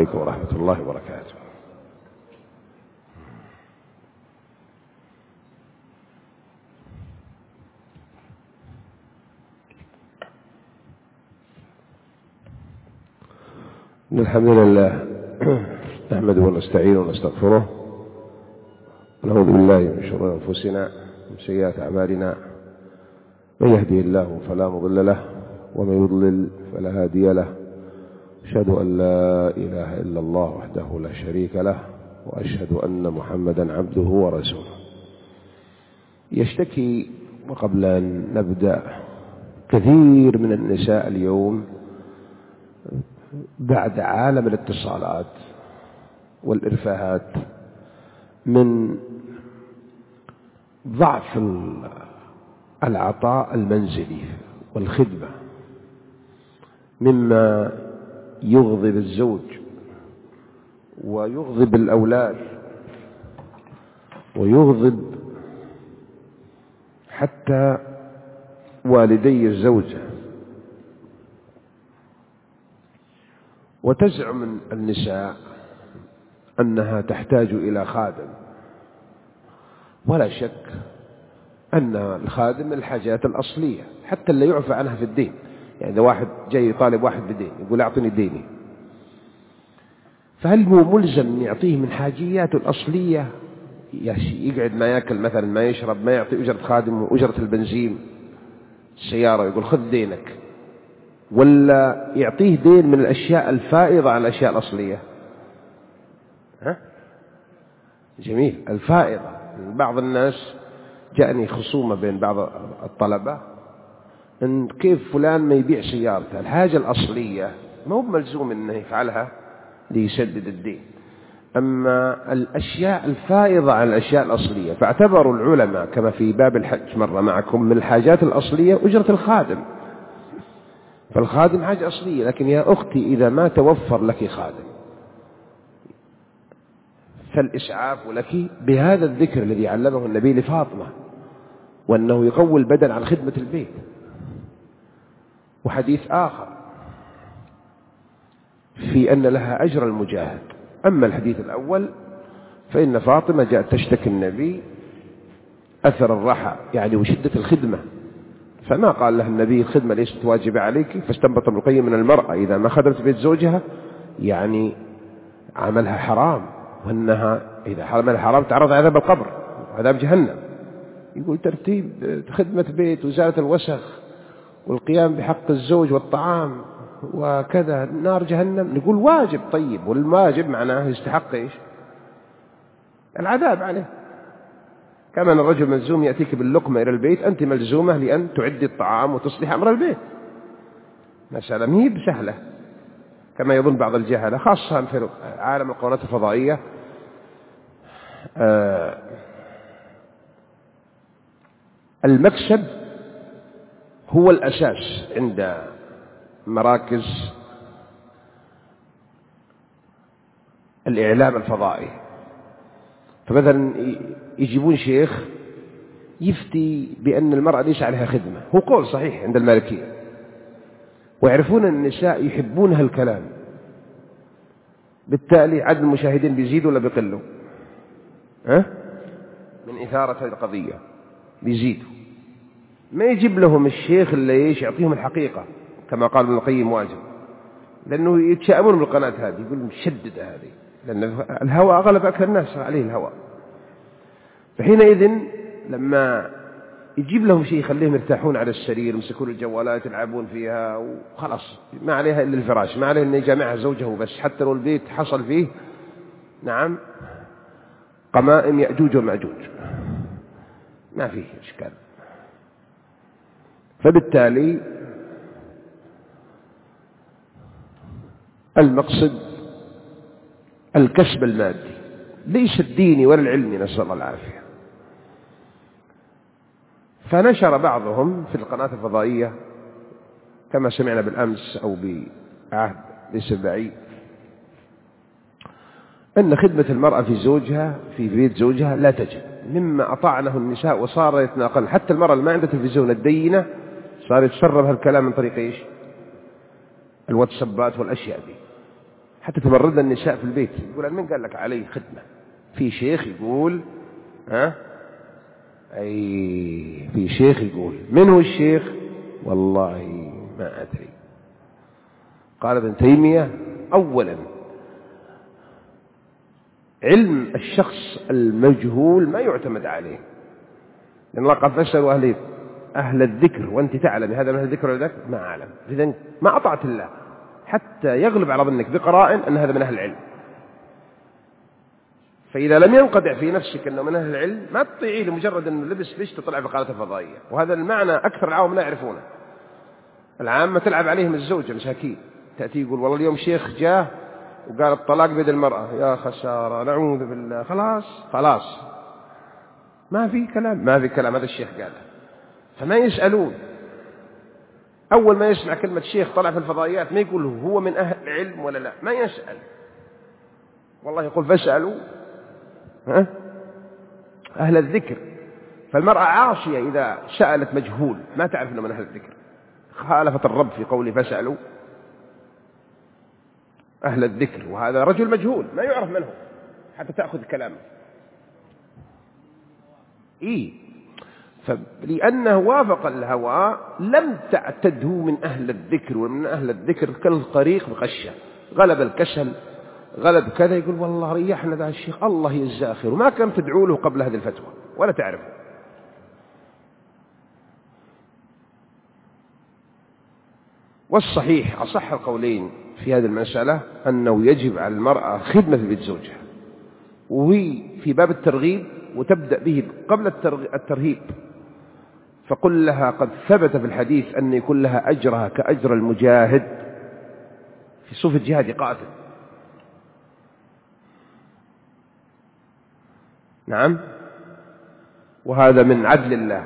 عليكم ورحمة الله وبركاته. الحمد لله نحمده ونستعينه ونستغفره ونعوذ بالله من شرور أنفسنا ومن سيئات أعمالنا، من يهده الله فلا مضل له ومن يضلل فلا هادي له. أشهد أن لا إله إلا الله وحده لا شريك له، وأشهد أن محمدا عبده ورسوله. يشتكي وقبل أن نبدأ كثير من النساء اليوم بعد عالم الاتصالات والإرفاهات من ضعف العطاء المنزلي والخدمة، مما يغضب الزوج ويغضب الأولاد ويغضب حتى والدي الزوجة. وتزعم النساء أنها تحتاج إلى خادم، ولا شك أن الخادم من الحاجات الأصلية حتى اللي يعفى عنها في الدين. يعني إذا واحد جاي يطالب واحد بدين يقول أعطني ديني، فهل هو ملزم أن يعطيه من حاجياته الأصلية؟ يقعد ما يأكل مثلا، ما يشرب، ما يعطي أجرة خادم وأجرة البنزين السيارة يقول خذ دينك، ولا يعطيه دين من الأشياء الفائضة عن الأشياء الأصلية؟ جميل. الفائضة. بعض الناس جاءني خصومة بين بعض الطلبة إن كيف فلان ما يبيع سيارته، الحاجة الأصلية ما هو ملزوم إنه يفعلها ليسدد الدين، أما الأشياء الفائضة عن الأشياء الأصلية. فاعتبروا العلماء كما في باب الحج مرة معكم من الحاجات الأصلية أجرة الخادم، فالخادم حاجة أصلية. لكن يا أختي إذا ما توفر لك خادم فالإسعاف لك بهذا الذكر الذي علمه النبي لفاطمة، وأنه يقوي البدن عن خدمة البيت. وحديث آخر في أن لها أجر المجاهد. أما الحديث الأول فإن فاطمة جاءت تشتكي النبي أثر الرحى يعني وشدة الخدمة، فما قال لها النبي الخدمة ليست واجبة عليك. فاستنبط ابن القيم من المرأة إذا ما خدمت بيت زوجها يعني عملها حرام، وأنها إذا عملها حرام تعرض عذاب القبر وعذاب جهنم. يقول ترتيب خدمة بيت وزالة الوسخ والقيام بحق الزوج والطعام وكذا نار جهنم، نقول واجب. طيب والواجب معناه يستحق إيش؟ العذاب عليه. كما أن الرجل ملزوم يأتيك باللقمة إلى البيت، أنت ملزومة لأن تعدي الطعام وتصلح أمر البيت. مسألة ما هي بسهلة كما يظن بعض الجهلة، خاصة في عالم القنوات الفضائية. المكسب هو الأساس عند مراكز الإعلام الفضائي. فمثلا يجيبون شيخ يفتي بأن المرأة ليس عليها خدمة، هو قول صحيح عند المالكية، ويعرفون أن النساء يحبون هالكلام، بالتالي عدد المشاهدين بيزيد ولا بيقلوا؟ من إثارة القضية بيزيدوا. ما يجيب لهم الشيخ اللي ايش يعطيهم الحقيقة كما قال ابن القيم واجب، لأنه يتشائمون بالقناة هذه، يقول مشددة هذه، لأن الهوى أغلب أكثر الناس عليه الهوى. فحينئذ لما يجيب لهم شيء يخليهم يرتاحون على السرير، يمسكون الجوالات يلعبون فيها وخلاص، ما عليها إلا الفراش، ما عليها أن يجامعها زوجه بس، حتى لو البيت حصل فيه نعم قمائم يأجوج ومأجوج ما فيه إشكال. فبالتالي المقصد الكسب المادي ليس الديني ولا العلمي، نسأل الله العافية. فنشر بعضهم في القناة الفضائية كما سمعنا بالأمس أو بعهد ليس بعيد أن خدمة المرأة في زوجها في بيت زوجها لا تجب، مما أطعنه النساء وصار يتناقل. حتى المرأة اللي ما عندها تلفزيون الدينة صار يتسرب هالكلام من طريق إيش؟ الواتسابات والأشياء دي. حتى تمرضنا النساء في البيت، يقول من قال لك علي خدمة؟ في شيخ يقول في شيخ يقول. من هو الشيخ؟ والله ما أدري. قال ابن تيمية: أولا علم الشخص المجهول ما يعتمد عليه، لأن الله قال: فاسألوا أهل الذكر، وأنت تعلم هذا من أهل الذكر ولا ذاك؟ ما أعلم. إذن ما أطعت الله حتى يغلب على ظنك بقرائن أن هذا من أهل العلم. فإذا لم ينقطع في نفسك أنه من أهل العلم ما تطيعيه لمجرد أنه لبس فيش تطلع في قناة الفضائية. وهذا المعنى أكثر العوام لا يعرفونه. العامة تلعب عليهم الزوجة مساكين، تأتي يقول: والله اليوم شيخ جاه وقال الطلاق بيد المرأة. يا خسارة، نعوذ بالله. خلاص ما في كلام هذا الشيخ قاله. فما يسألون. أول ما يسمع كلمة شيخ طلع في الفضائيات ما يقول هو من أهل العلم ولا لا، ما يسأل. والله يقول: فاسألوا أهل الذكر. فالمرأة عاصية إذا سألت مجهول ما تعرف أنه من أهل الذكر. خالفت الرب في قوله: فاسألوا أهل الذكر، وهذا رجل مجهول ما يعرف من هو حتى تأخذ كلامه. فلأنه وافق الهوى لم تعتده من أهل الذكر، ومن أهل الذكر كالطريق بقشة، غلب الكسل، غلب كذا. يقول: والله ريحنا ذا الشيخ، الله يجزاه خير، وما كان تدعو له قبل هذه الفتوى ولا تعرفه. والصحيح أصح القولين في هذه المسألة أنه يجب على المرأة خدمة في بيت زوجها، وفي باب الترغيب، وتبدأ به قبل الترهيب. فقل لها: قد ثبت في الحديث أن يكون لها أجرها كأجر المجاهد في صف الجهاد قاتل. نعم، وهذا من عدل الله.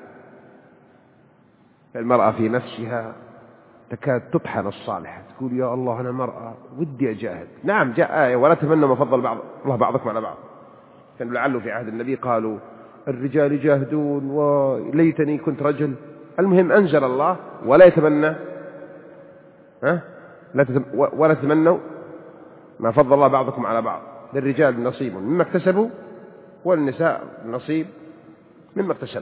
المرأة في نفسها تكاد تطحن الصالحة، تقول: يا الله أنا مرأة ودي أجاهد. نعم، جاء آية: ولا تمنوا ما فضل الله بعضكم على بعض. كان لعله في عهد النبي قالوا: الرجال يجاهدون وليتني كنت رجل. المهم أنزل الله: ولا يتمنى ولا تمنوا ما فضل الله بعضكم على بعض، للرجال نصيب مما اكتسبوا والنساء نصيب مما اكتسبوا.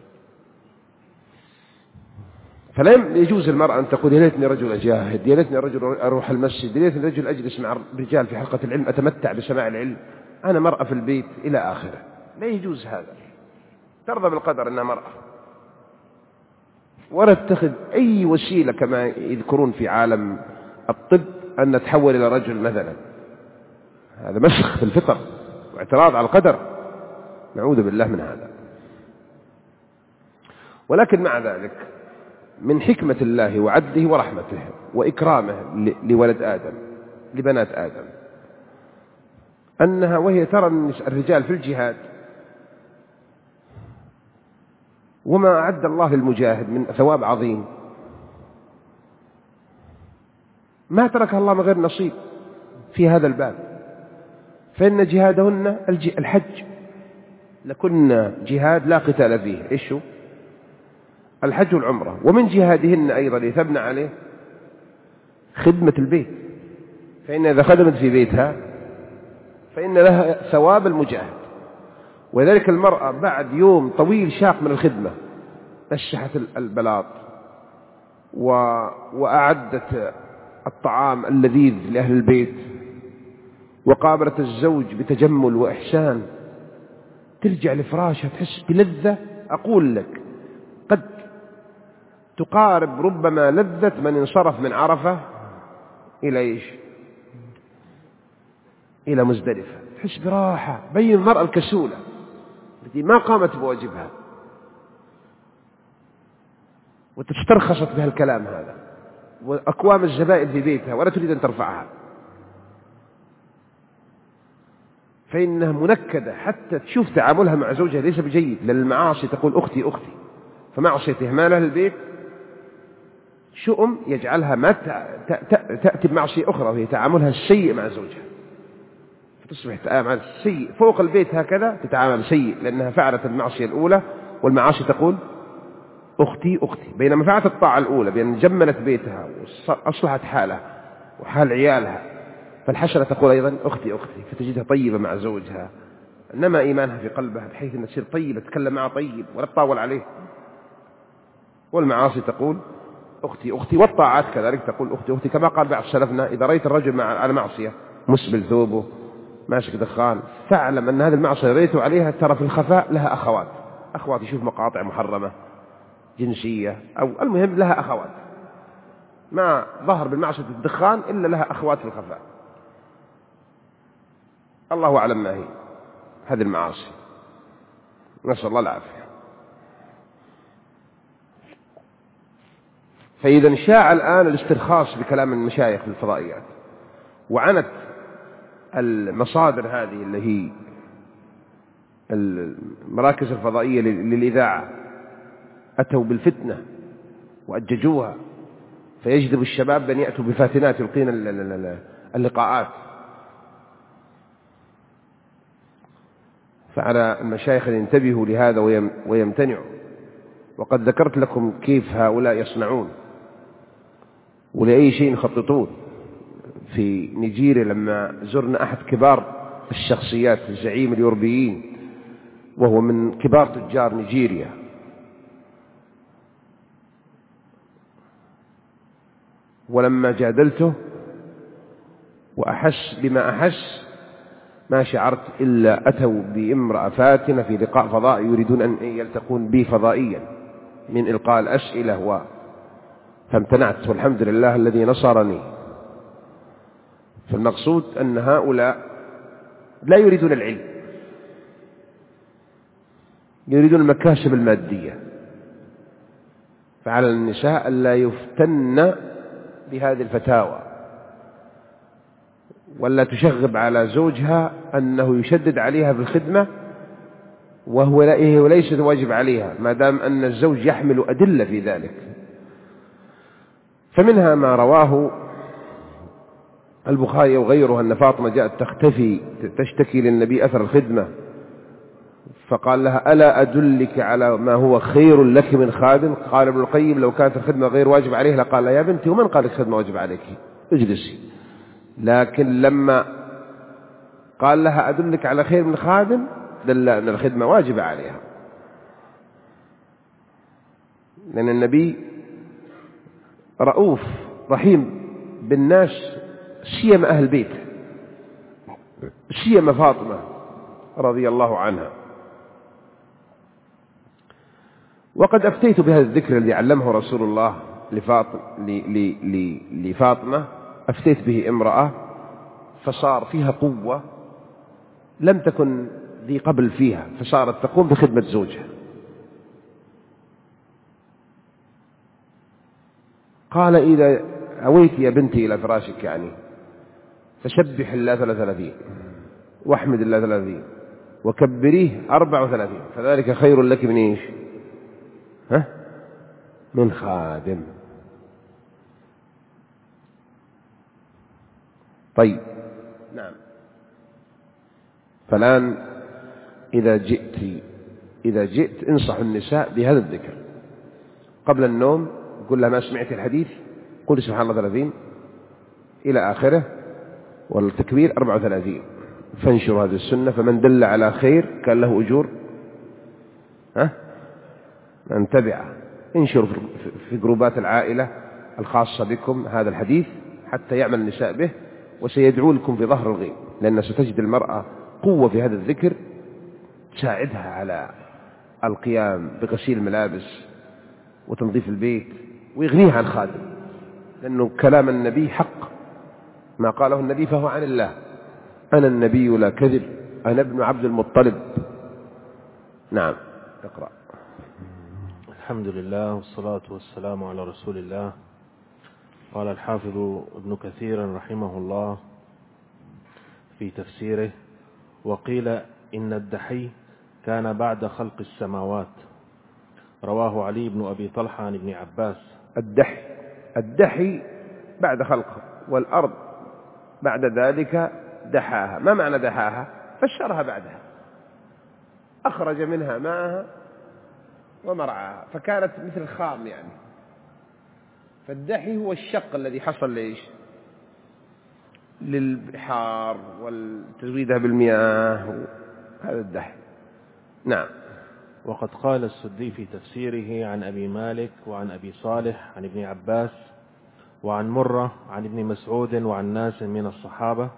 فلا يجوز المرأة أن تقول: يا ليتني رجل أجاهد، يا ليتني رجل أروح المسجد، يا ليتني رجل أجلس مع الرجال في حلقة العلم أتمتع بسماع العلم، أنا مرأة في البيت إلى آخره. لا يجوز هذا. ترضى بالقدر أنها مرأة، ولا تتخذ أي وسيلة كما يذكرون في عالم الطب أن تحول إلى رجل مثلا. هذا مسخ في الفطر واعتراض على القدر، نعوذ بالله من هذا. ولكن مع ذلك من حكمة الله وعدله ورحمته وإكرامه لولد آدم، لبنات آدم، أنها وهي ترى الرجال في الجهاد وما أعد الله للمجاهد من ثواب عظيم، ما تركها الله من غير نصيب في هذا الباب. فإن جهادهن الحج، لكن جهاد لا قتال فيه. إيش هو؟ الحج والعمرة. ومن جهادهن أيضا يثبن عليه خدمة البيت، فإن إذا خدمت في بيتها فإن لها ثواب المجاهد. وذلك المرأة بعد يوم طويل شاق من الخدمة نشحت البلاط وأعدت الطعام اللذيذ لأهل البيت وقابلت الزوج بتجمل وإحسان، ترجع لفراشها تحس بلذة. أقول لك قد تقارب ربما لذة من انصرف من عرفة إلى إيش؟ إلى مزدلفة. تحس براحة. بين المرأة الكسولة التي ما قامت بواجبها وتسترخصت بها الكلام هذا وأكوام الزبائن في بيتها ولا تريد أن ترفعها، فإنها منكدة حتى تشوف تعاملها مع زوجها ليس بجيد. لأن المعاصي تقول أختي أختي، فمعصية إهمالها للبيت شؤم يجعلها ما تأتي بمعصية أخرى وهي تعاملها السيء مع زوجها، فتصبح تعامل سيء فوق البيت، هكذا تتعامل سيء لأنها فعلت المعصية الأولى، والمعاصي تقول أختي أختي. بينما فعلت الطاعة الأولى بأن جملت بيتها وأصلحت حالها وحال عيالها فالحشرة تقول أيضا أختي أختي، فتجدها طيبة مع زوجها، إنما إيمانها في قلبها بحيث أن تصير طيبة، تتكلم معه طيب ولا تطاول عليه. والمعاصي تقول أختي أختي، والطاعات كذلك تقول أختي أختي، كما قال بعض سلفنا: إذا رأيت الرجل على معصية مسبل ثوبه ماسك دخان، فاعلم أن هذه المعصية رأيته عليها ترى في الخفاء لها أخوات يشوف مقاطع محرمة جنسية، أو المهم لها أخوات، ما ظهر بالمعصية الدخان إلا لها أخوات في الخفاء. الله أعلم ما هي هذه المعاصي، نسأل الله العافية. فإذا شاع الآن الاسترخاص بكلام المشايخ في الفضائيات، وعنت المصادر هذه اللي هي المراكز الفضائية للإذاعة أتوا بالفتنة وأججوها، فيجذب الشباب بأن يأتوا بفاتنات يلقين اللقاءات. فعلى المشايخ أن ينتبهوا لهذا ويمتنعوا. وقد ذكرت لكم كيف هؤلاء يصنعون ولأي شيء يخططون. في نيجيريا لما زرنا أحد كبار الشخصيات، الزعيم اليوربيين، وهو من كبار تجار نيجيريا، ولما جادلته وأحس بما أحس ما شعرت إلا أتوا بامرأة فاتنة في لقاء فضائي يريدون أن يلتقون بي فضائيا من إلقاء الأسئلة فامتنعت، والحمد لله الذي نصرني. فالمقصود أن هؤلاء لا يريدون العلم، يريدون المكاسب المادية. فعلى النساء ألا يفتن بهذه الفتاوى، ولا تشغب على زوجها أنه يشدد عليها في الخدمة وهو ليس واجب عليها، ما دام أن الزوج يحمل أدلة في ذلك. فمنها ما رواه البخاري وغيره أن فاطمة جاءت تشتكي للنبي أثر الخدمة، فقال لها: ألا أدلك على ما هو خير لك من خادم؟ قال ابن القيم: لو كانت الخدمة غير واجب عليه لقال لها: يا بنتي ومن قال لك خدمة واجب عليك؟ اجلسي. لكن لما قال لها: أدلك على خير من خادم، دل أن الخدمة واجبة عليها، لأن النبي رؤوف رحيم بالناس، سيما أهل بيت، سيما فاطمة رضي الله عنها. وقد أفتيت بهذا الذكر الذي علمه رسول الله لفاطمة، أفتيت به امرأة فصار فيها قوة لم تكن ذي قبل فيها، فصارت تقوم بخدمة زوجها. قال: إذا أويت يا بنتي إلى فراشك يعني فسبح الله 33 واحمد الله 30 وكبريه 34، فذلك خير لك من إيش؟ من خادم. طيب، نعم. فالآن إذا جئت انصح النساء بهذا الذكر قبل النوم، قل لها: ما سمعت الحديث؟ قل سبحان الله 30 إلى آخره، والتكبير 34. فانشروا هذه السنة، فمن دل على خير كان له أجور من تبعه. انشروا في جروبات العائلة الخاصة بكم هذا الحديث حتى يعمل النساء به، وسيدعو لكم في ظهر الغيب، لأن ستجد المرأة قوة في هذا الذكر تساعدها على القيام بغسيل الملابس وتنظيف البيت، ويغنيها عن خادم، لأنه كلام النبي حق، ما قاله النبي فهو عن الله. أنا النبي لا كذب، أنا ابن عبد المطلب. نعم، اقرأ. الحمد لله والصلاة والسلام على رسول الله. قال الحافظ ابن كثير رحمه الله في تفسيره: وقيل إن الدحي كان بعد خلق السماوات. رواه علي بن أبي طلحة عن ابن عباس. الدحي بعد خلقه، والأرض بعد ذلك دحاها. ما معنى دحاها؟ فشرها بعدها، أخرج منها ماءها ومرعاها، فكانت مثل الخام يعني. فالدحي هو الشق الذي حصل لإيش؟ للبحار والتزويدها بالمياه، هذا الدحر. نعم. وقد قال السدي في تفسيره عن أبي مالك وعن أبي صالح عن ابن عباس وعن مرة عن ابن مسعود وعن ناس من الصحابة: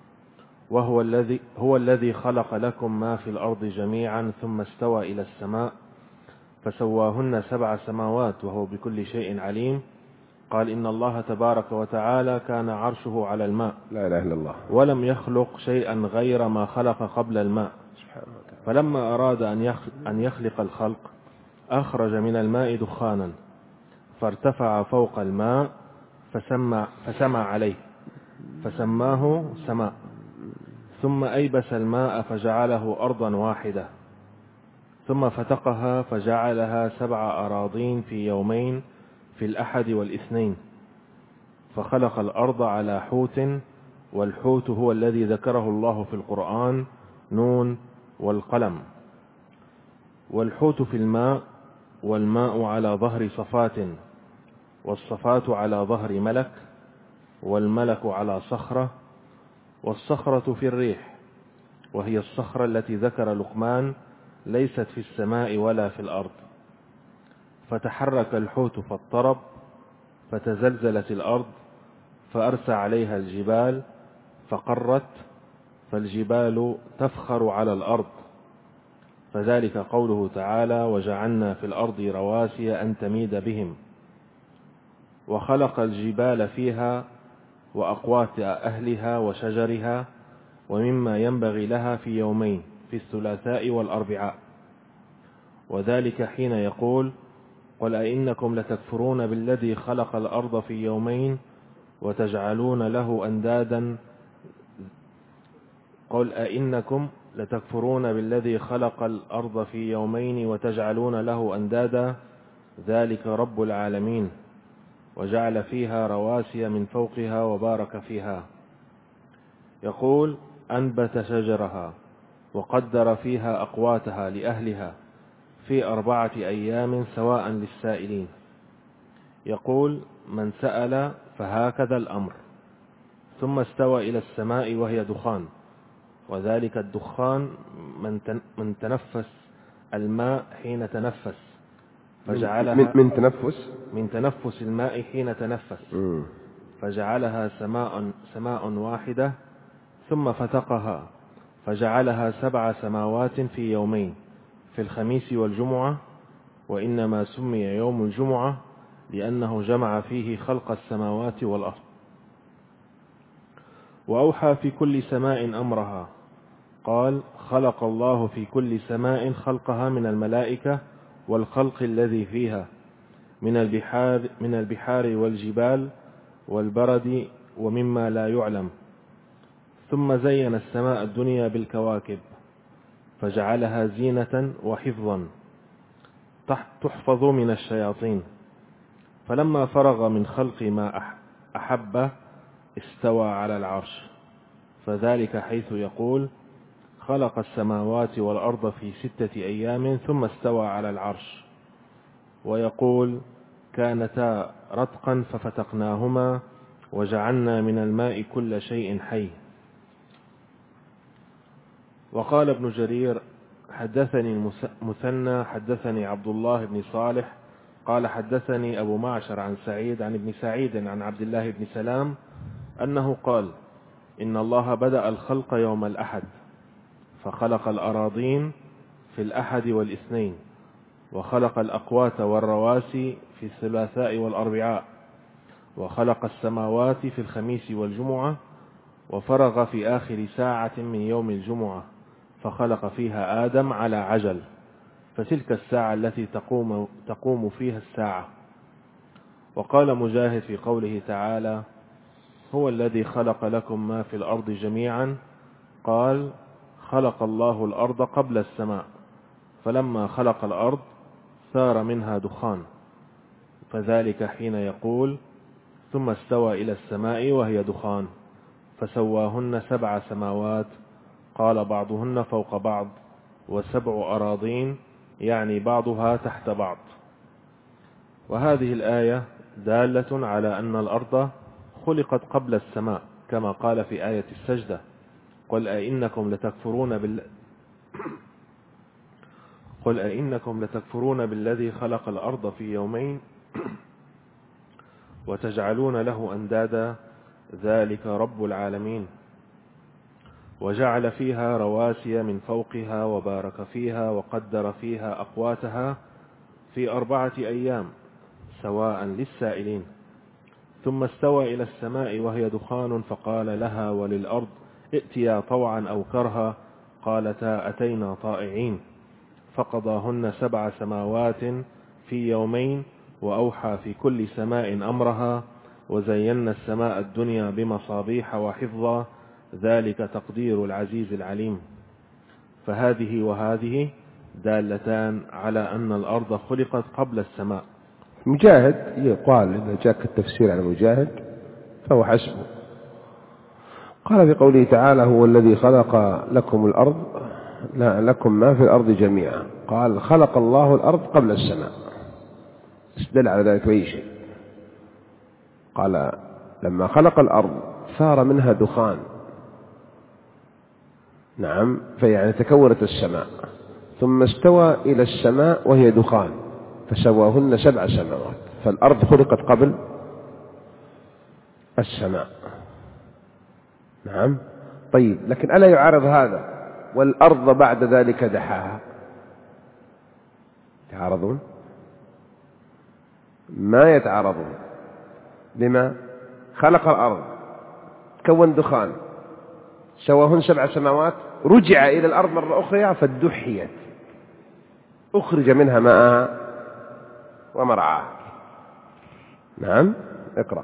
هو الذي خلق لكم ما في الأرض جميعا ثم استوى إلى السماء فسواهن 7 سماوات وهو بكل شيء عليم. قال: إن الله تبارك وتعالى كان عرشه على الماء، لا إله إلا الله، ولم يخلق شيئا غير ما خلق قبل الماء. فلما أراد أن يخلق الخلق أخرج من الماء دخانا فارتفع فوق الماء فسمى عليه فسماه سماء، ثم أيبس الماء فجعله أرضا واحدة، ثم فتقها فجعلها 7 أراضين في يومين في الأحد والاثنين، فخلق الأرض على حوت، والحوت هو الذي ذكره الله في القرآن: نون والقلم. والحوت في الماء، والماء على ظهر صفات، والصفات على ظهر ملك، والملك على صخرة، والصخرة في الريح، وهي الصخرة التي ذكر لقمان ليست في السماء ولا في الأرض. فتحرك الحوت فاضطرب، فتزلزلت الأرض، فأرسى عليها الجبال فقرت، فالجبال تفخر على الأرض. فذلك قوله تعالى: وجعلنا في الأرض رواسي أن تميد بهم. وخلق الجبال فيها وأقوات أهلها وشجرها ومما ينبغي لها في يومين، في الثلاثاء والأربعاء. وذلك حين يقول: قل أئنكم لتكفرون بالذي خلق الأرض في يومين وتجعلون له أندادا. قل أئنكم لتكفرون بالذي خلق الأرض في يومين وتجعلون له أندادا، ذلك رب العالمين. وجعل فيها رواسي من فوقها وبارك فيها. يقول: أنبت شجرها وقدر فيها أقواتها لأهلها في 4 أيام سواء للسائلين. يقول: من سأل فهكذا الأمر. ثم استوى إلى السماء وهي دخان، وذلك الدخان من تنفس الماء حين تنفس، فجعلها من تنفس الماء حين تنفس، فجعلها سماء واحدة. ثم فتقها فجعلها 7 سماوات في يومين، في الخميس والجمعة. وإنما سمي يوم الجمعة لأنه جمع فيه خلق السماوات والأرض. وأوحى في كل سماء أمرها. قال: خلق الله في كل سماء خلقها من الملائكة والخلق الذي فيها من البحار والجبال والبرد ومما لا يعلم. ثم زين السماء الدنيا بالكواكب فجعلها زينة وحفظا تحفظ من الشياطين. فلما فرغ من خلق ما أحب استوى على العرش. فذلك حيث يقول: خلق السماوات والأرض في 6 أيام ثم استوى على العرش. ويقول: كانتا رتقا ففتقناهما وجعلنا من الماء كل شيء حي. وقال ابن جرير: حدثني مثنى حدثني عبد الله بن صالح قال: حدثني أبو معشر عن سعيد عن ابن سعيد عن عبد الله بن سلام أنه قال: إن الله بدأ الخلق يوم الأحد، فخلق الأراضين في الأحد والاثنين، وخلق الأقوات والرواسي في الثلاثاء والأربعاء، وخلق السماوات في الخميس والجمعة، وفرغ في آخر ساعة من يوم الجمعة فخلق فيها آدم على عجل، فتلك الساعة التي تقوم فيها الساعة. وقال مجاهد في قوله تعالى: هو الذي خلق لكم ما في الأرض جميعا، قال: خلق الله الأرض قبل السماء، فلما خلق الأرض ثار منها دخان، فذلك حين يقول: ثم استوى إلى السماء وهي دخان فسواهن 7 سماوات، قال بعضهن فوق بعض، و7 أراضين، يعني بعضها تحت بعض. وهذه الآية دالة على أن الأرض خلقت قبل السماء كما قال في آية السجدة: قل أئنكم لتكفرون بالذي خلق الأرض في يومين وتجعلون له أندادا ذلك رب العالمين وجعل فيها رواسي من فوقها وبارك فيها وقدر فيها أقواتها في 4 أيام سواء للسائلين ثم استوى إلى السماء وهي دخان فقال لها وللأرض ائتيا طوعا أو كرها قالتا أتينا طائعين فقضاهن 7 سماوات في يومين وأوحى في كل سماء أمرها وزينا السماء الدنيا بمصابيح وحفظا ذلك تقدير العزيز العليم. فهذه وهذه دالتان على أن الأرض خلقت قبل السماء. مجاهد يقال إذا جاءك التفسير على مجاهد فهو حسبه. قال في قوله تعالى: هو الذي خلق لكم الأرض، لا لكم ما في الأرض جميعا. قال: خلق الله الأرض قبل السماء، استدل على ذلك بأي شيء. قال: لما خلق الأرض ثار منها دخان، نعم، فيعني تكونت السماء، ثم استوى إلى السماء وهي دخان فسواهن 7 سماوات، فالأرض خلقت قبل السماء. نعم. طيب، لكن ألا يعارض هذا والأرض بعد ذلك دحاها؟ يتعارضون؟ ما يتعارضون. لما؟ خلق الأرض، تكون دخان، سواهن 7 سماوات، رجع إلى الأرض مرة أخرى فدحيت، أخرج منها ماءها ومرعاها. نعم. اقرأ.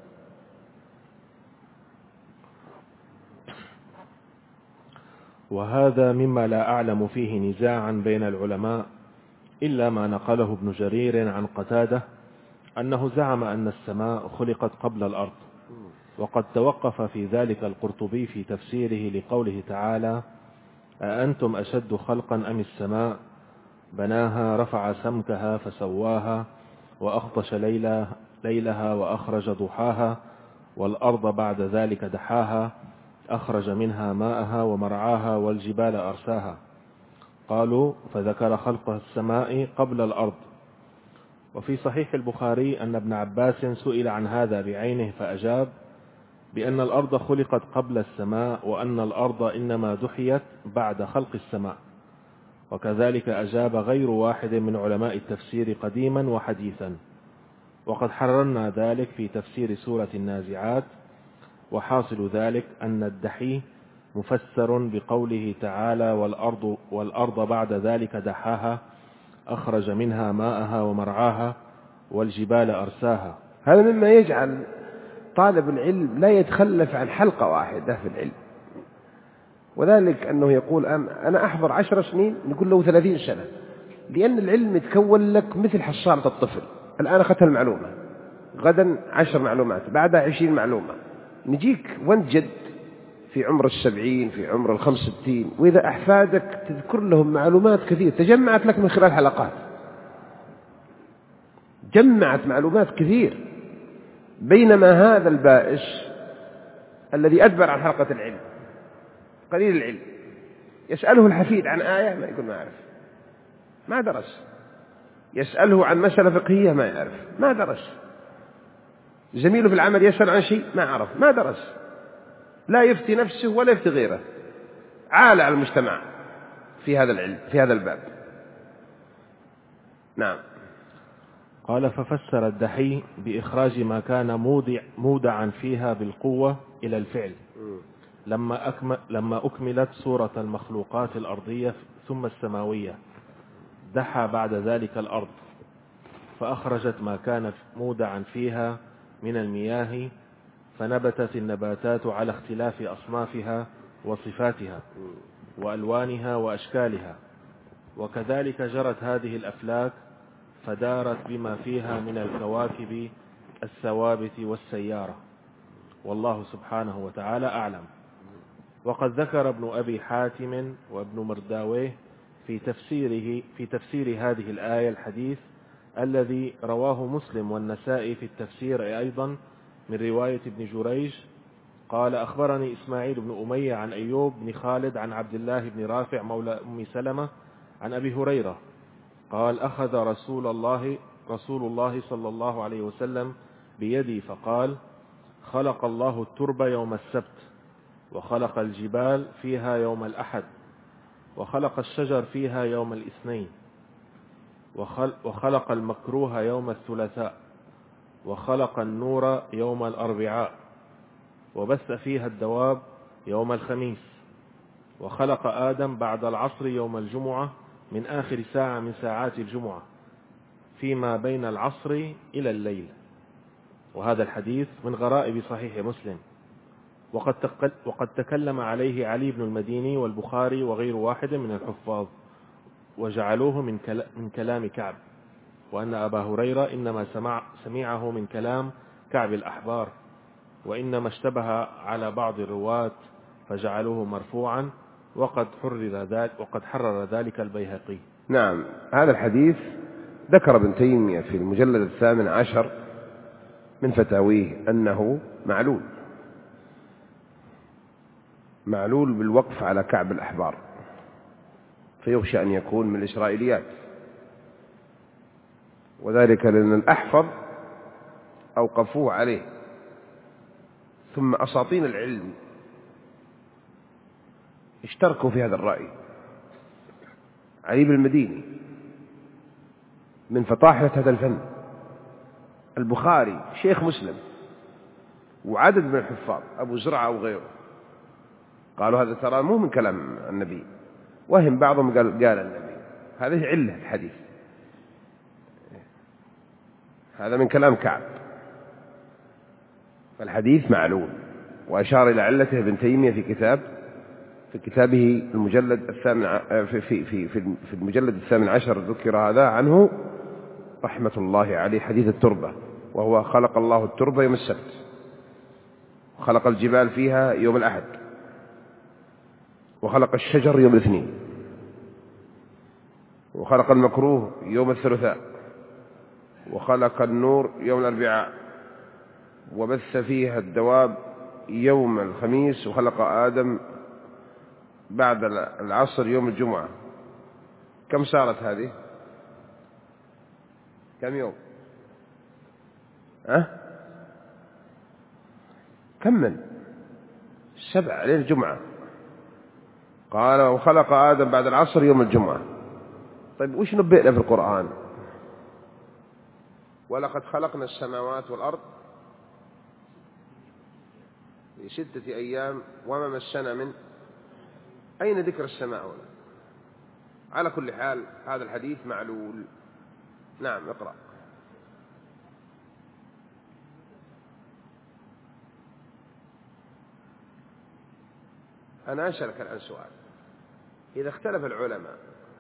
وهذا مما لا أعلم فيه نزاعا بين العلماء إلا ما نقله ابن جرير عن قتادة أنه زعم أن السماء خلقت قبل الأرض، وقد توقف في ذلك القرطبي في تفسيره لقوله تعالى: أأنتم أشد خلقا أم السماء بناها رفع سمكها فسواها وأغطش ليلها وأخرج ضحاها والأرض بعد ذلك دحاها أخرج منها ماءها ومرعاها والجبال أرساها. قالوا: فذكر خلق السماء قبل الأرض. وفي صحيح البخاري أن ابن عباس سئل عن هذا بعينه فأجاب بأن الأرض خلقت قبل السماء وأن الأرض إنما دحيت بعد خلق السماء. وكذلك أجاب غير واحد من علماء التفسير قديما وحديثا. وقد حررنا ذلك في تفسير سورة النازعات. وحاصل ذلك أن الدحي مفسر بقوله تعالى: والأرض بعد ذلك دحاها أخرج منها ماءها ومرعاها والجبال أرساها. هذا مما يجعل طالب العلم لا يتخلف عن حلقة واحدة في العلم، وذلك أنه يقول أنا أحضر 10 سنين، نقول له 30 سنة، لأن العلم يتكون لك مثل حصالة الطفل. الآن أخذت المعلومة، غدا 10 معلومات، بعدها 20 معلومة. نجيك وانت جد في عمر 70، في عمر 65، وإذا أحفادك تذكر لهم معلومات كثير تجمعت لك من خلال حلقات، جمعت معلومات كثير. بينما هذا البائس الذي أدبر عن حلقة العلم قليل العلم، يسأله الحفيد عن آية ما يقول ما أعرف، ما درس. يسأله عن مسألة فقهية ما يعرف، ما درس. زميله في العمل يسأل عن شيء ما عرف، ما درس. لا يفتي نفسه ولا يفتي غيره، عال على المجتمع في هذا العلم، في هذا الباب. نعم. قال: ففسر الدحي بإخراج ما كان مودعا فيها بالقوة إلى الفعل لما أكملت صورة المخلوقات الأرضية ثم السماوية، دحى بعد ذلك الأرض فأخرجت ما كان مودعا فيها من المياه، فنبتت النباتات على اختلاف أصنافها وصفاتها وألوانها وأشكالها، وكذلك جرت هذه الأفلاك فدارت بما فيها من الكواكب الثوابت والسيارة، والله سبحانه وتعالى أعلم. وقد ذكر ابن أبي حاتم وابن مرداويه في تفسير هذه الآية الحديث الذي رواه مسلم والنسائي في التفسير أيضا من رواية ابن جريج قال أخبرني إسماعيل بن أمية عن أيوب بن خالد عن عبد الله بن رافع مولى أم سلمة عن أبي هريرة قال أخذ رسول الله صلى الله عليه وسلم بيدي فقال خلق الله التربة يوم السبت وخلق الجبال فيها يوم الأحد وخلق الشجر فيها يوم الاثنين وخلق المكروه يوم الثلاثاء وخلق النور يوم الأربعاء وبث فيها الدواب يوم الخميس وخلق آدم بعد العصر يوم الجمعة من آخر ساعة من ساعات الجمعة فيما بين العصر إلى الليل. وهذا الحديث من غرائب صحيح مسلم، وقد تكلم عليه علي بن المديني والبخاري وغير واحد من الحفاظ وجعلوه من كلام كعب، وأن أبا هريرة إنما سمعه من كلام كعب الأحبار، وإنما اشتبه على بعض الرواة فجعلوه مرفوعا، وقد حرر ذلك البيهقي. نعم، هذا الحديث ذكر ابن تيمية في المجلد 18 من فتاويه أنه معلول بالوقف على كعب الأحبار، فيخشى أن يكون من الإسرائيليات، وذلك لأن الأحفظ أوقفوه عليه، ثم أساطين العلم اشتركوا في هذا الرأي. علي بن المديني من فطاحلة هذا الفن، البخاري شيخ مسلم، وعدد من الحفاظ أبو زرعة وغيره قالوا هذا ترى مو من كلام النبي، وهم بعضهم قال النبي، هذه علة الحديث، هذا من كلام كعب، فالحديث معلول. وأشار إلى علته ابن تيمية في كتابه المجلد في المجلد 18 ذكر هذا عنه رحمة الله عليه، حديث التربة، وهو خلق الله التربة يوم السبت وخلق الجبال فيها يوم الأحد وخلق الشجر يوم الاثنين وخلق المكروه يوم الثلاثاء وخلق النور يوم الأربعاء وبث فيها الدواب يوم الخميس وخلق آدم بعد العصر يوم الجمعة. كم صارت هذه؟ كم يوم؟ كمل 7 ليلة الجمعة. قال وخلق آدم بعد العصر يوم الجمعة. طيب وش نبئنا في القرآن؟ ولقد خلقنا السماوات والأرض في 6 أيام وما مسنا من. أين ذكر السماء هنا؟ على كل حال هذا الحديث معلول. نعم اقرأ. أنا أسألك الآن سؤال، إذا اختلف العلماء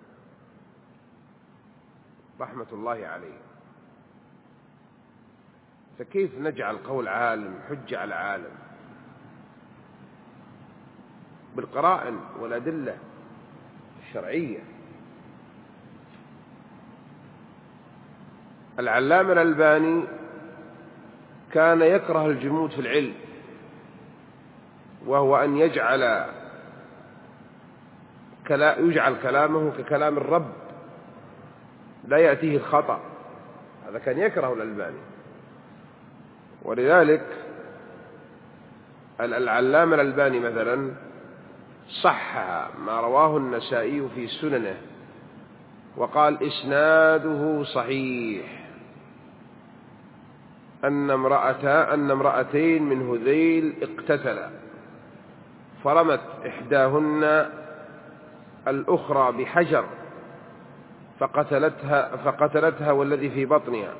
رحمة الله عليه، فكيف نجعل قول عالم حجة على عالم بالقرائن والأدلة الشرعية؟ العلامة الألباني كان يكره الجمود في العلم، وهو أن يجعل كلامه ككلام الرب لا يأتيه الخطأ، هذا كان يكره الألباني. ولذلك العلامة الألباني مثلا صحح ما رواه النسائي في سننه وقال إسناده صحيح أن امرأتين من هذيل اقتتلا فرمت إحداهن الأخرى بحجر فقتلتها والذي في بطنها،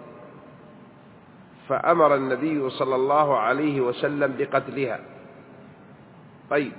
فأمر النبي صلى الله عليه وسلم بقتلها. طيب،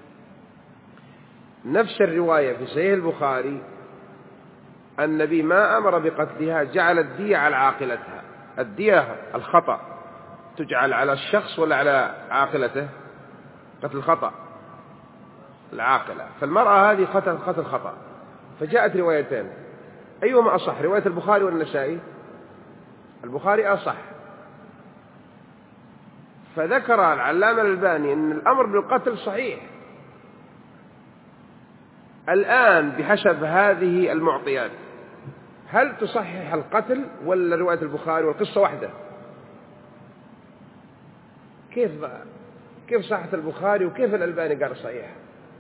نفس الرواية في صحيح البخاري النبي ما أمر بقتلها، جعل الدية على عاقلتها. الدية الخطأ تجعل على الشخص ولا على عاقلته؟ قتل الخطأ العاقلة، فالمرأة هذه قتل خطأ. فجاءت روايتين، أيهما أصح، رواية البخاري والنسائي؟ البخاري أصح، فذكر العلامة الألباني أن الأمر بالقتل صحيح. الآن بحسب هذه المعطيات هل تصحح القتل ولا رواية البخاري والقصة واحدة؟ كيف صحت البخاري وكيف الألباني قال صحيح؟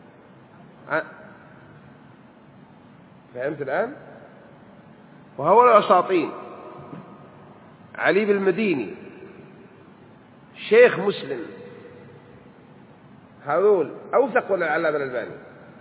فهمت الآن؟ وهؤلاء الأساطين علي بن المديني شيخ مسلم هذول أوثق ولا العلامة الألباني؟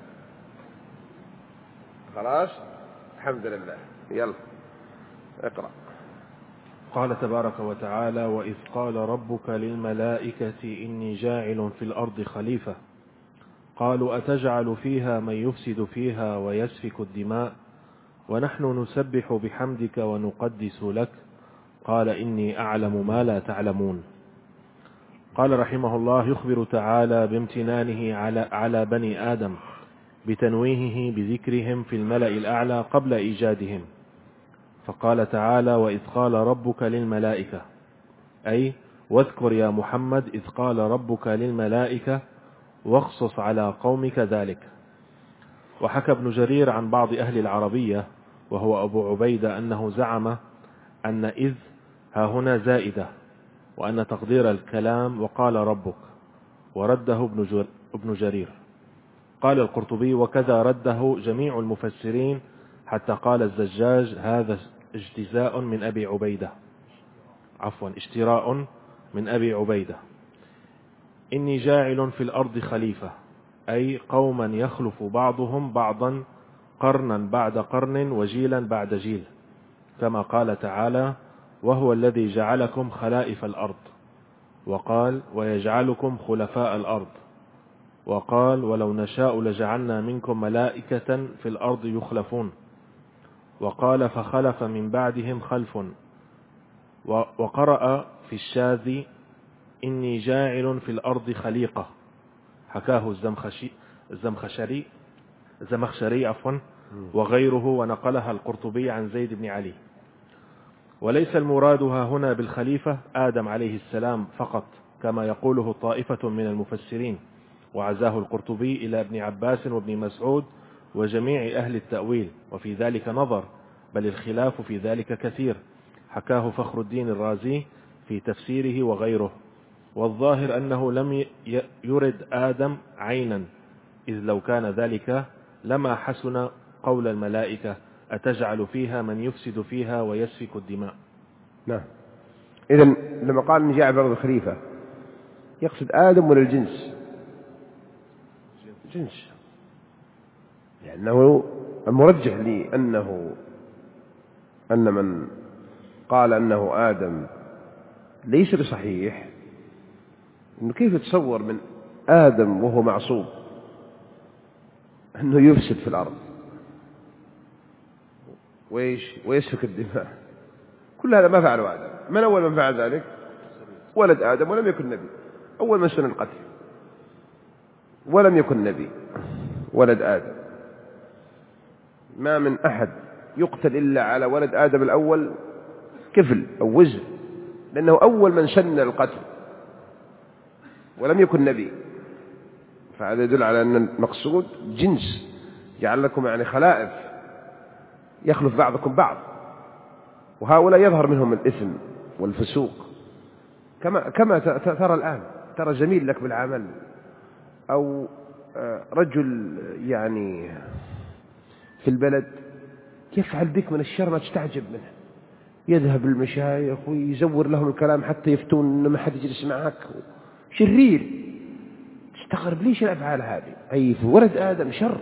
خلاص الحمد لله. يلا اقرأ. قال تبارك وتعالى: وإذ قال ربك للملائكة إني جاعل في الأرض خليفة قالوا أتجعل فيها من يفسد فيها ويسفك الدماء ونحن نسبح بحمدك ونقدس لك قال إني أعلم ما لا تعلمون. قال رحمه الله: يخبر تعالى بامتنانه على بني آدم بتنويهه بذكرهم في الملأ الأعلى قبل إيجادهم، فقال تعالى: وإذ قال ربك للملائكة، أي واذكر يا محمد إذ قال ربك للملائكة واخصص على قومك ذلك. وحكى ابن جرير عن بعض أهل العربية وهو أبو عبيدة أنه زعم أن إذ ها هنا زائدة وأن تقدير الكلام وقال ربك، ورده ابن جرير. قال القرطبي: وكذا رده جميع المفسرين حتى قال الزجاج: هذا اجتزاء من أبي عبيدة، عفوا اشتراء من أبي عبيدة. إني جاعل في الأرض خليفة، أي قوما يخلف بعضهم بعضا قرنا بعد قرن وجيلا بعد جيل، كما قال تعالى: وهو الذي جعلكم خلائف الأرض، وقال: ويجعلكم خلفاء الأرض، وقال: ولو نشاء لجعلنا منكم ملائكة في الأرض يخلفون، وقال: فخلف من بعدهم خلف. وقرأ في الشاذ: إني جاعل في الأرض خليقة، حكاه الزمخشري وغيره، ونقلها القرطبي عن زيد بن علي. وليس المراد هنا بالخليفة آدم عليه السلام فقط كما يقوله طائفة من المفسرين، وعزاه القرطبي إلى ابن عباس وابن مسعود وجميع أهل التأويل، وفي ذلك نظر، بل الخلاف في ذلك كثير، حكاه فخر الدين الرازي في تفسيره وغيره. والظاهر أنه لم يرد آدم عينا، إذ لو كان ذلك لما حسن قول الملائكة أتجعل فيها من يفسد فيها ويسفك الدماء. نعم. إذن لما قال إن جاء برضو خليفة يقصد آدم ولا الجنس؟ جنس، لأنه المرجح لي أن من قال أنه آدم ليس بصحيح، إنه كيف يتصور من آدم وهو معصوم أنه يفسد في الأرض ويسفك الدماء؟ كل هذا ما فعله آدم. من أول من فعل ذلك؟ ولد آدم، ولم يكن نبي. أول من سن القتل ولم يكن نبي، ولد آدم. ما من أحد يقتل إلا على ولد آدم الأول كفل أو وزر، لأنه أول من سن القتل ولم يكن نبي. فهذا يدل على أن المقصود جنس، جعل لكم يعني خلائف يخلف بعضكم بعض، وهؤلاء يظهر منهم الإثم والفسوق كما ترى الآن. ترى زميل لك بالعمل أو رجل يعني في البلد يفعل بك من الشر ما تستعجب منه، يذهب للمشايخ ويزور لهم الكلام حتى يفتون إن ما حد يجلس معك، شرير. تستغرب ليش الأفعال هذه؟ أي في ولد آدم شر،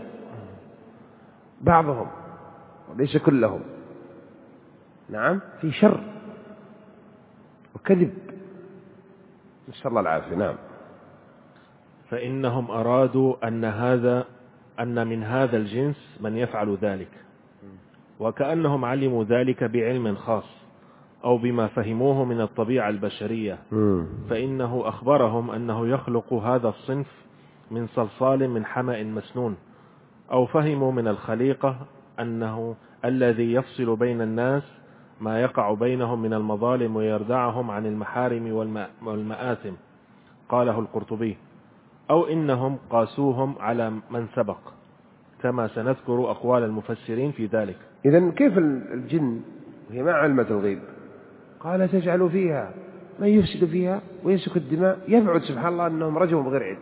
بعضهم وليس كلهم. نعم، في شر وكذب، نسأل الله العافية. نعم. فإنهم أرادوا أن من هذا الجنس من يفعل ذلك، وكأنهم علموا ذلك بعلم خاص أو بما فهموه من الطبيعة البشرية، فإنه أخبرهم أنه يخلق هذا الصنف من صلصال من حمأ مسنون، أو فهموا من الخليقة أنه الذي يفصل بين الناس ما يقع بينهم من المظالم ويردعهم عن المحارم والمآثم، قاله القرطبي، أو إنهم قاسوهم على من سبق، كما سنذكر أقوال المفسرين في ذلك. إذن كيف الجن وهي ما علمت الغيب قال تجعل فيها من يفسد فيها ويسفك الدماء؟ يبعد سبحان الله أنهم رجموا بغير علم.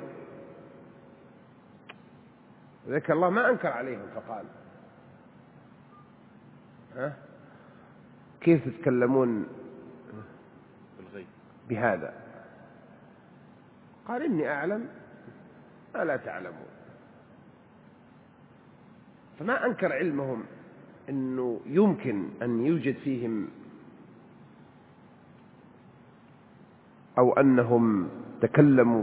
ذلك الله ما أنكر عليهم فقال كيف تتكلمون بالغيب بهذا؟ قال إني أعلم ما لا تعلمون. فما أنكر علمهم أنه يمكن أن يوجد فيهم أو أنهم تكلموا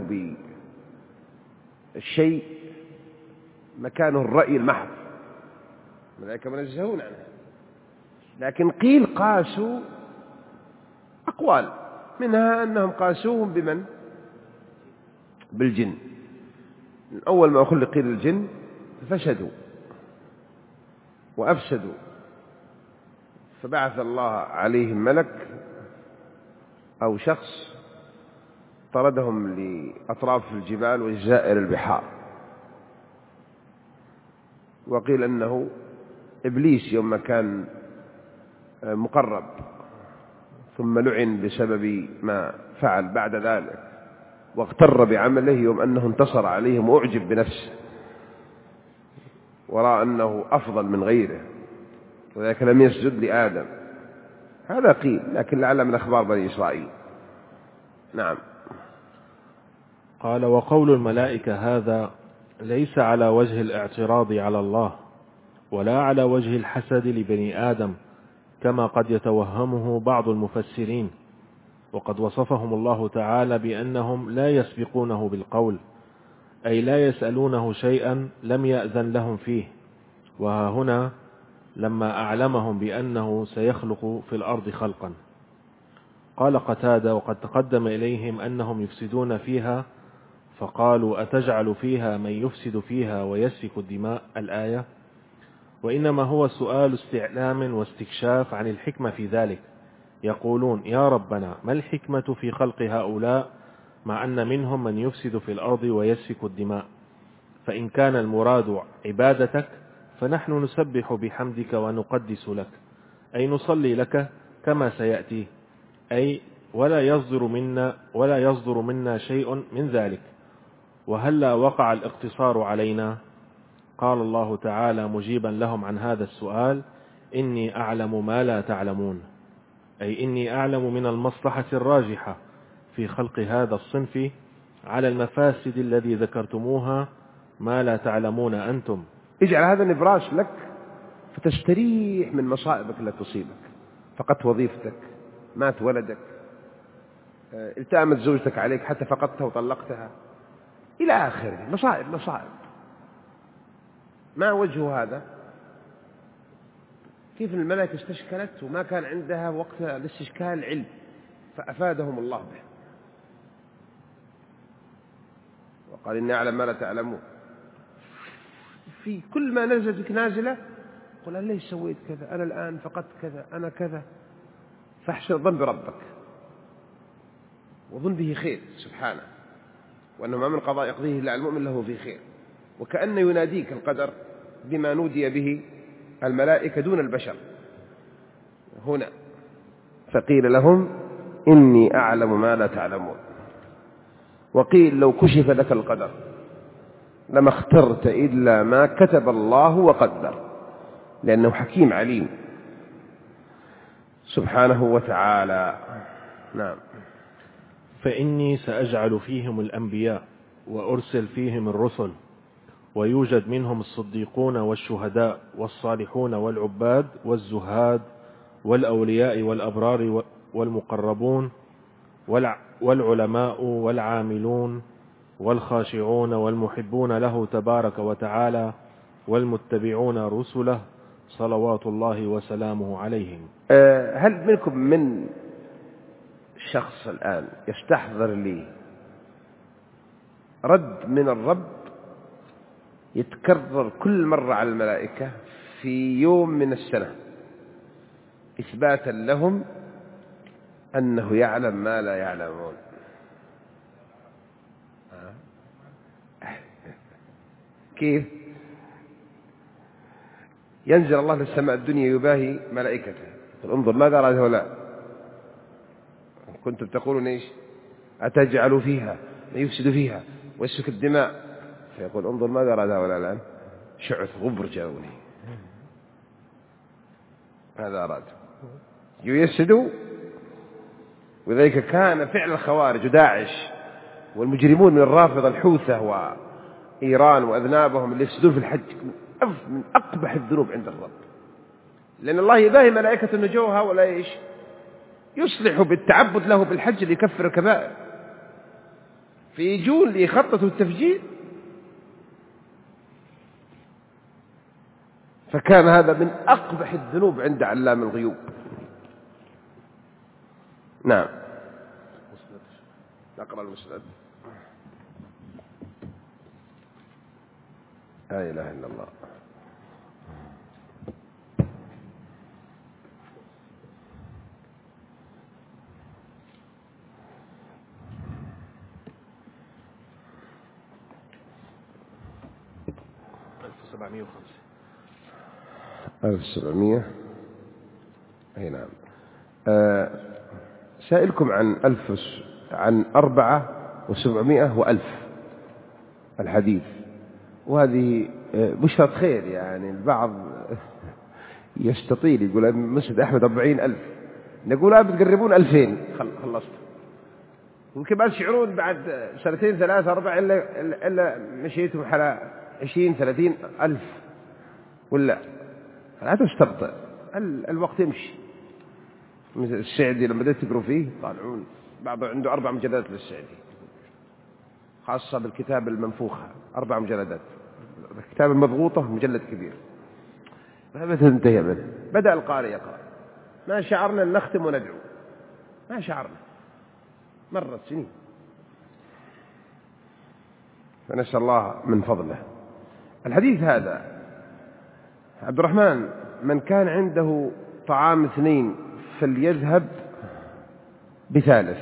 بالشيء مكانه الرأي المحض، ملائكة منزهون عنها. لكن قيل قاسوا أقوال، منها أنهم قاسوهم بمن؟ بالجن. أول ما خلق قيل الجن ففسدوا وأفسدوا، فبعث الله عليهم ملك أو شخص طردهم لأطراف الجبال وجزائر البحار. وقيل أنه إبليس يوم ما كان مقرب ثم لعن بسبب ما فعل بعد ذلك، واغتر بعمله يوم أنه انتصر عليهم وأعجب بنفسه ورأى أنه أفضل من غيره، وذلك لم يسجد لآدم. هذا قيل، لكن لعل من أخبار بني إسرائيل. نعم. قال: وقول الملائكة هذا ليس على وجه الاعتراض على الله ولا على وجه الحسد لبني آدم كما قد يتوهمه بعض المفسرين، وقد وصفهم الله تعالى بأنهم لا يسبقونه بالقول، أي لا يسألونه شيئا لم يأذن لهم فيه. وها هنا لما أعلمهم بأنه سيخلق في الأرض خلقا. قال قتادة: وقد تقدم إليهم أنهم يفسدون فيها فقالوا: أتجعل فيها من يفسد فيها ويسفك الدماء؟ الآية. وإنما هو سؤال استعلام واستكشاف عن الحكمة في ذلك. يقولون: يا ربنا ما الحكمة في خلق هؤلاء مع أن منهم من يفسد في الأرض ويسفك الدماء؟ فإن كان المراد عبادتك فنحن نسبح بحمدك ونقدس لك، أي نصلي لك كما سيأتي، أي ولا يصدر منا شيء من ذلك. وهلا وقع الاقتصار علينا؟ قال الله تعالى مجيبا لهم عن هذا السؤال: إني أعلم ما لا تعلمون، أي إني أعلم من المصلحة الراجحة في خلق هذا الصنف على المفاسد الذي ذكرتموها ما لا تعلمون أنتم. اجعل هذا نبراس لك فتستريح من مصائبك التي تصيبك. فقدت وظيفتك، مات ولدك، التأمت زوجتك عليك حتى فقدتها وطلقتها، إلى آخره. مصائب. ما وجه هذا؟ كيف الملائكة استشكلت وما كان عندها وقت لاستشكال علم، فأفادهم الله به. وقال إني أعلم ما لا تعلمون. في كل ما نزلت بك نازلة قل أنا ليش سويت كذا، أنا الآن فقدت كذا، أنا كذا. فاحسن الظن بربك وظن به خير سبحانه، وأنه ما من قضاء يقضيه إلا المؤمن له في خير. وكأن يناديك القدر بما نودي به الملائكة دون البشر هنا. فقيل لهم إني أعلم ما لا تعلمون. وقيل لو كشف لك القدر لما اخترت إلا ما كتب الله وقدر، لأنه حكيم عليم سبحانه وتعالى. نعم. فإني سأجعل فيهم الأنبياء وأرسل فيهم الرسل، ويوجد منهم الصديقون والشهداء والصالحون والعباد والزهاد والأولياء والأبرار والمقربون والعلماء والعاملون والخاشعون والمحبون له تبارك وتعالى والمتبعون رسله صلوات الله وسلامه عليهم. هل منكم من شخص الآن يستحضر لي رد من الرب يتكرر كل مرة على الملائكة في يوم من السنة إثباتا لهم أنه يعلم ما لا يعلمون؟ كيف؟ ينزل الله للسماء الدنيا يباهي ملائكته، انظر ماذا أراد هؤلاء؟ كنتم تقولون إيش؟ أتجعل فيها ما يفسد فيها ويسفك الدماء، فيقول انظر ماذا أراد هؤلاء الآن؟ شعث غبر جاءوني، هذا أراد يفسدوا. وذلك كان فعل الخوارج وداعش والمجرمون من الرافضة الحوثة وإيران وأذنابهم اللي يفسدون في الحج من أقبح الذنوب عند الرب، لأن الله يباهي ملائكة نجوها ولا إيش؟ يصلح بالتعبد له بالحج ليكفر الكبائر، فيجون ليخططوا التفجير. فكان هذا من أقبح الذنوب عند علام الغيوب. نعم، نقرأ المسند. لا إله إلا الله. ألف 700. أي نعم. سائلكم عن 4700 و1000 الحديث، وهذه بشرة خير. يعني البعض يستطيل يقول مسجد أحمد 40,000، نقول بتقربون 2000 خلصت. ممكن بس يشعرون بعد 2 3 4 إلا مشيتم على 20 30 ألف، ولا لا تستبطئ، الوقت يمشي. مثل السعدي لما بدأت تقروا فيه طالعون، بعض عنده 4 مجلدات للسعدي، خاصة بالكتاب المنفوخة 4 مجلدات، الكتاب المضغوطة مجلد كبير، ما تنتهي منه. بدأ القارئ يقرأ، ما شعرنا أن نختم وندعو، ما شعرنا، مرت سنين. فنسأل الله من فضله. الحديث هذا عبد الرحمن، من كان عنده طعام 2 فليذهب ب3،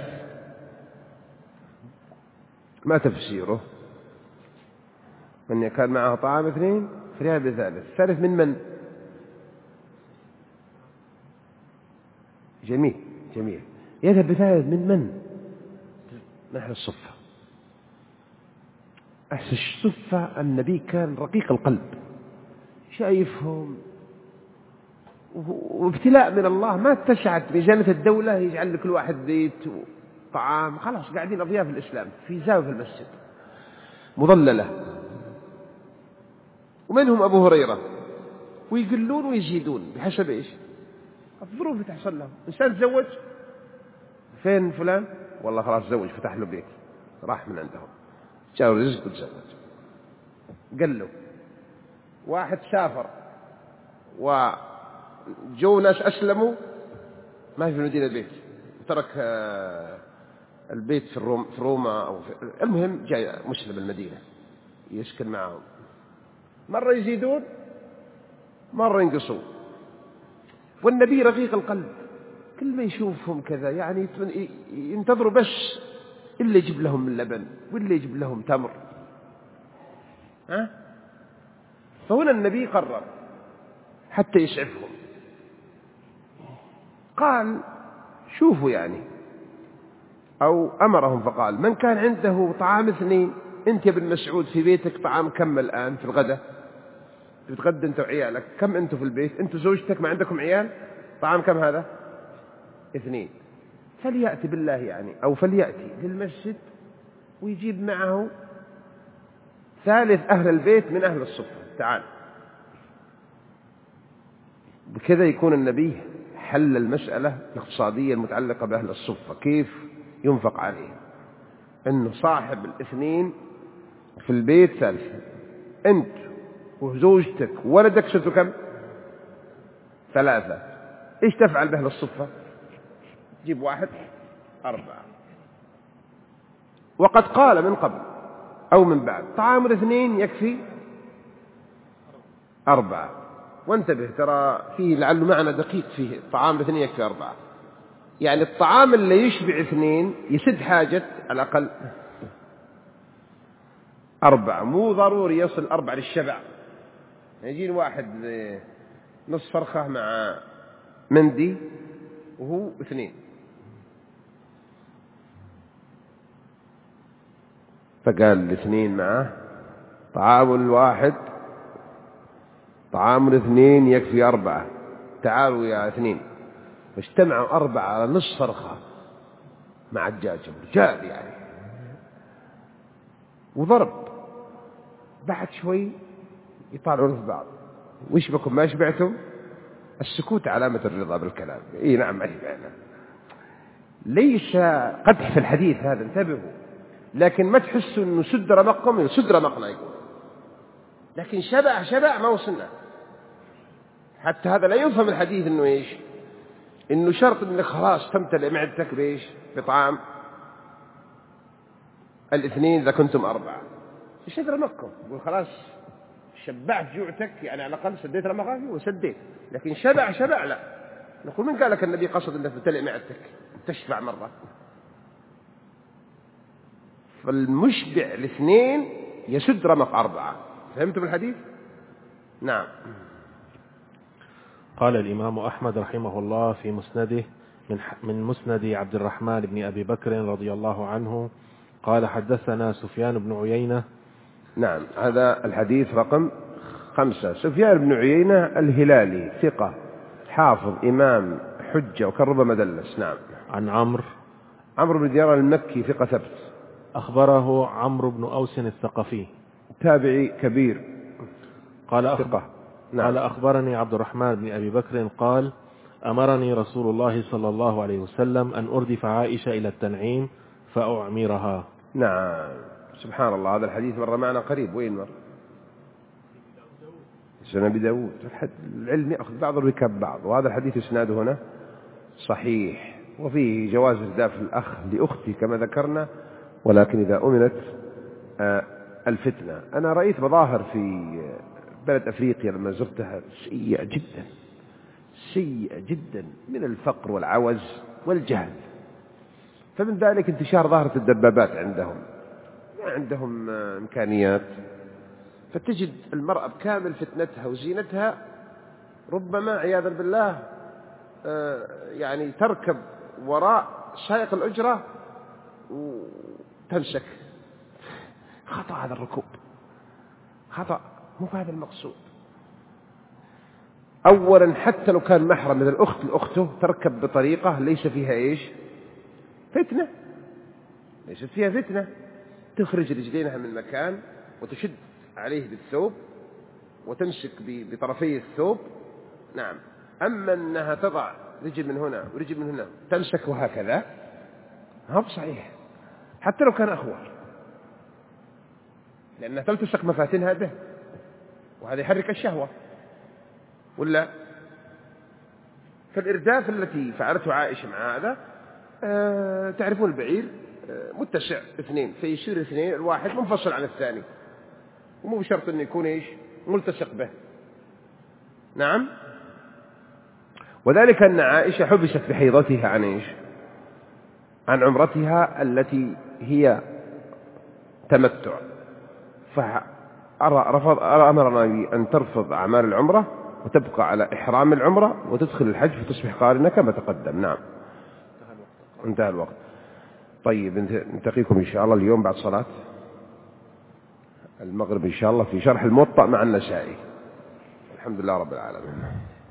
ما تفسيره؟ من كان معه طعام 2 فليذهب ب3. ثالث من؟ جميل جميل. يذهب ب3 من؟ نحن الصفة. أحس الصفة النبي كان رقيق القلب، شايفهم، وابتلاء من الله. ما اتسعت ميزانة الدولة يجعل لكل واحد بيت وطعام، خلاص قاعدين أضياف الإسلام في زاوية في المسجد مظللة، ومنهم أبو هريرة، ويقلون ويزيدون بحسب إيش الظروف اللي تحصل لهم. إنسان تزوج، فين فلان؟ والله خلاص تزوج، فتح له بيت، راح من عندهم، جاءوا رزق وتزوج. قلوا واحد سافر وجو ناس أسلموا، ما في المدينة بيت، ترك البيت في روما أو المهم جاء مسلم المدينة يسكن معهم، مرة يزيدون مرة ينقصون. والنبي رقيق القلب، كل ما يشوفهم كذا يعني ينتظروا بس اللي يجيب لهم من لبن واللي يجيب لهم تمر. فهنا النبي قرر حتى يسعفهم، قال شوفوا يعني، أو أمرهم فقال من كان عنده طعام 2، أنت يا ابن مسعود في بيتك طعام كم الآن في الغداء؟ تتغدى أنت وعيالك، كم أنتوا في البيت؟ أنتوا زوجتك ما عندكم عيال؟ طعام كم هذا؟ 2. فليأتي بالله يعني، أو فليأتي للمسجد ويجيب معه 3 أهل البيت من أهل الصفة، تعال. بكذا يكون النبي حل المسألة الاقتصادية المتعلقة بأهل الصفة، كيف ينفق عليهم. أنه صاحب 2 في البيت 3، أنت وزوجتك وولدك صرتوا كم؟ 3. إيش تفعل بأهل الصفة؟ جيب 1 4. وقد قال من قبل أو من بعد طعام 2 يكفي 4. وانتبه ترى فيه لعله معنى دقيق، فيه طعام 2 يكفي 4، يعني الطعام اللي يشبع 2 يسد حاجة على الأقل 4، مو ضروري يصل 4 للشبع. يجي واحد نص فرخة مع مندي وهو 2، فقال 2 معه طعام واحد، طعام 2 يكفي 4، تعالوا يا 2. فاجتمعوا 4 على نص فرخة مع الدجاجة، رجال يعني، وضرب. بعد شوي يطالعون في بعض، وش بكم ما شبعتم؟ السكوت علامة الرضا بالكلام. اي نعم ما شبعنا. ليس قدح في الحديث هذا، انتبهوا، لكن ما تحسوا انه سد رمقكم، سد رمقنا يقول، لكن شبع ما وصلنا. حتى هذا لا يفهم الحديث انه ايش، انه شرط انك خلاص تمتلئ معدتك بايش؟ بطعام 2 اذا كنتم 4. سد رمقكم، يقول خلاص شبعت جوعتك، يعني على الأقل سديت رمقك وسديت. لكن شبع لا. نقول من قال لك النبي قصد أنك تمتلئ معدتك تشبع مرة؟ فالمشبع 2 يسد رمق 4. فهمتم الحديث؟ نعم. قال الإمام أحمد رحمه الله في مسنده من مسند عبد الرحمن بن أبي بكر رضي الله عنه قال حدثنا سفيان بن عيينة. نعم، هذا الحديث رقم 5. سفيان بن عيينة الهلالي ثقة حافظ إمام حجة وكان ربما مدلس. نعم. عن عمرو بن دينار المكي ثقة ثبت. أخبره عمرو بن أوس الثقفي تابعي كبير قال ثقة. نعم. قال أخبرني عبد الرحمن بن أبي بكر قال أمرني رسول الله صلى الله عليه وسلم أن أردف عائشة إلى التنعيم فأعمرها. نعم، سبحان الله. هذا الحديث مر معنا قريب. وين مر؟ سنن أبي داود. العلم يأخذ بعض الركاب بعض، وهذا الحديث إسناده هنا صحيح، وفيه جواز إرداف الأخ لأختي كما ذكرنا، ولكن إذا أمنت الفتنة. أنا رأيت مظاهر في بلد أفريقيا لما زرتها سيئة جدا من الفقر والعوز والجهل. فمن ذلك انتشار ظاهرة الدبابات عندهم إمكانيات، فتجد المرأة بكامل فتنتها وزينتها ربما عياذا بالله يعني تركب وراء سائق الأجرة وتمسك. خطأ هذا الركوب، خطأ، مو هذا المقصود. أولا حتى لو كان محرم من الأخت لأخته تركب بطريقة ليس فيها إيش؟ فتنة، ليست فيها فتنة. تخرج رجلينها من مكان وتشد عليه بالثوب وتمسك بطرفي الثوب. نعم. أما أنها تضع رجل من هنا ورجل من هنا تمسك وهكذا، هذا بصحيح حتى لو كان أخوة، لأنها تلتصق مفاتنها به، وهذا يحرك الشهوة ولا. فالإرداف التي فعلته عائشة مع هذا، تعرفون البعير متسع 2، فيصير 2 الواحد منفصل عن الثاني، ومو بشرط أن يكون إيش ملتصق به. نعم. وذلك أن عائشة حبست بحيضتها عن إيش؟ عن عمرتها التي هي تمتع، أمرنا أن ترفض أعمال العمرة وتبقى على إحرام العمرة وتدخل الحج فتصبح قارنة كما تقدم. نعم. انتهى الوقت. طيب نلتقيكم إن شاء الله اليوم بعد صلاة المغرب إن شاء الله في شرح الموطأ مع النسائي. الحمد لله رب العالمين.